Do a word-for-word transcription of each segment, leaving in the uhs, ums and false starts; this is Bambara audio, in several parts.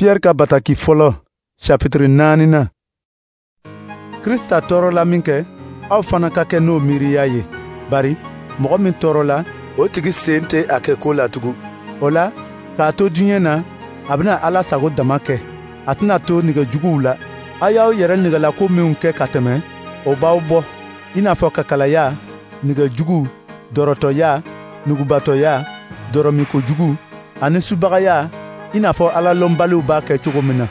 Pierre ka bataki fɔlɔ chapitre naani na. Krista tɔɔrɔ la min kɛ, aw fana ka kɛ n'o miiriya ye. Bari mɔgɔ min tɔɔrɔ la, o tigi sen tɛ a kɛ ko la tugun. O la, k'a to diɲɛ na, a bɛna Ala sago dama kɛ. A tɛna to nɛgɛjuguw la. A y'aw yɛrɛ nɛgɛla ko minw kɛ ka tɛmɛ, o b'aw bɔ. I n'a fɔ kakalaya, nɛgɛjugu, dɔrɔtɔya, nugubatɔya, dɔrɔmikojugu, ani subagaya, i n'a fɔ Ala lɔnbaliw b'a kɛ cogo min na.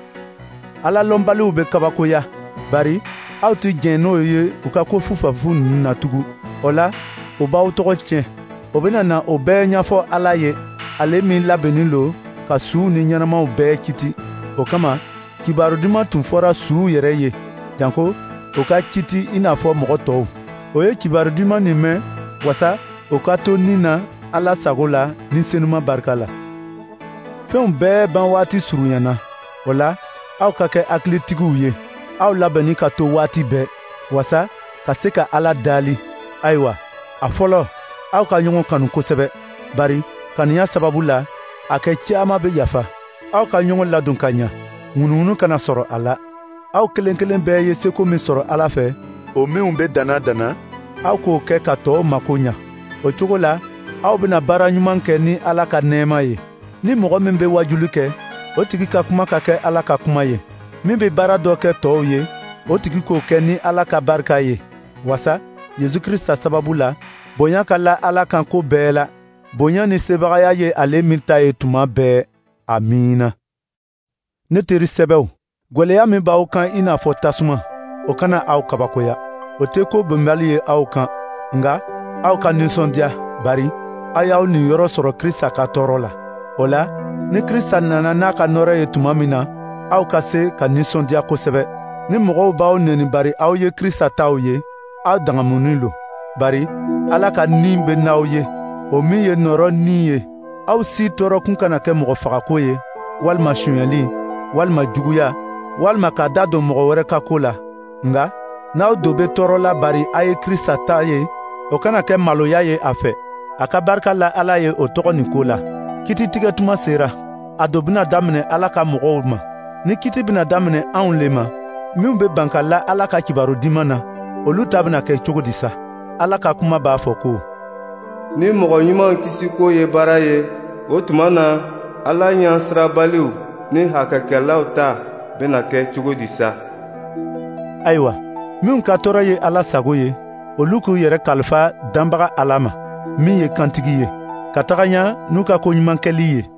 Ala lɔnbaliw bɛ kabakoya, bari aw tɛ jɛn n'o ye u ka ko fufafu ninnu na tugun. O la, o b'aw tɔgɔ tiɲɛ. O bɛna na o bɛɛ ɲɛfɔ Ala ye, ale min labɛnnen don ka suw ni ɲɛnamaw bɛɛ kiti. O kama, kibaru duman tun fɔra suw yɛrɛ ye, janko o ka kiti i n'a fɔ mɔgɔ tɔw. O ye kibaru duman nin mɛn, wasa o ka to nin na Ala sago la ni senuman barika la. Fɛnw bɛɛ ban waati surunyana. O la, aw ka kɛ hakilitigiw ye. Aw labɛnni ka to waati bɛɛ, wasa ka se ka Ala dali. Ayiwa, a fɔlɔ, aw ka ɲɔgɔn kanu kosɛbɛ. Bari kanuya sababu la, a kɛ caaman bɛ yafa. Aw ka ɲɔgɔn ladon ka ɲa, ŋunuŋunu kana sɔrɔ a la. Aw kelen kelen bɛɛ ye seko min sɔrɔ Ala fɛ, o minw bɛ dana dana, aw k'o kɛ ka tɔɔw mako ɲa. O cogo la, aw bɛna baara ɲuman kɛ ni Ala ka nɛɛma ye. Ni mɔgɔ min bɛ wajuli kɛ, o tigi ka kuma ka kɛ Ala ka kuma ye. Min bɛ baara dɔ kɛ tɔɔw ye, o tigi k'o kɛ ni Ala ka barika ye. Wasa, Yezu Krista sababu la, bonya ka la Ala kan ko bɛɛ la. Bonya ni sebagaya ye ale min ta ye tuma bɛɛ. Amiina. Ne teri sɛbɛw, gwɛlɛya min b'aw kan i n'a fɔ tasuma, o kana aw kabakoya. O tɛ ko bɛnbali ye aw kan, nka aw ka ninsɔndiya. Bari aw y'aw ninyɔrɔ sɔrɔ Krista ka tɔɔrɔ la. O la, ni Krista nana n'a ka nɔrɔ ye tuma min na, aw ka se ka ninsɔndiya kosɛbɛ. Ni mɔgɔw b'aw nɛni bari aw ye Krista taw ye, aw dangamunin lo. Bari Ala ka nin bɛ n'aw ye, o min ye nɔrɔ nin ye. Aw si tɔɔrɔ kun kana kɛ mɔgɔ fagako ye, walima sonyɛli, walima juguya, walima k'a da don mɔgɔ wɛrɛ ka ko la. Nga n'aw do bɛ tɔɔrɔ la bari a ye Krista ta ye, o kana kɛ maloya ye a fɛ. A ka barika la Ala ye o tɔgɔ nin ko la. Kititigɛ tuma sera, a do bɛna daminɛ Ala ka mɔgɔw ma. Ni kiti bɛna daminɛ anw le ma, minw bɛ ban ka la Ala ka kibaru diman na, olu ta bɛna kɛ cogo di sa? Ala ka kuma b'a fɔ ko, ni mɔgɔ ɲumanw kisiko ye baara ye, o tuma na Ala ɲɛ sirabaliw ni hakɛkɛlaw ta bɛna kɛ cogo di sa? Ayiwa, minw ka tɔɔrɔ ye Ala sago ye, olu k'u yɛrɛ kalifa danbaga Ala ma, min ye kantigi ye, ka taga ɲa n'u ka koɲuman kɛli ye.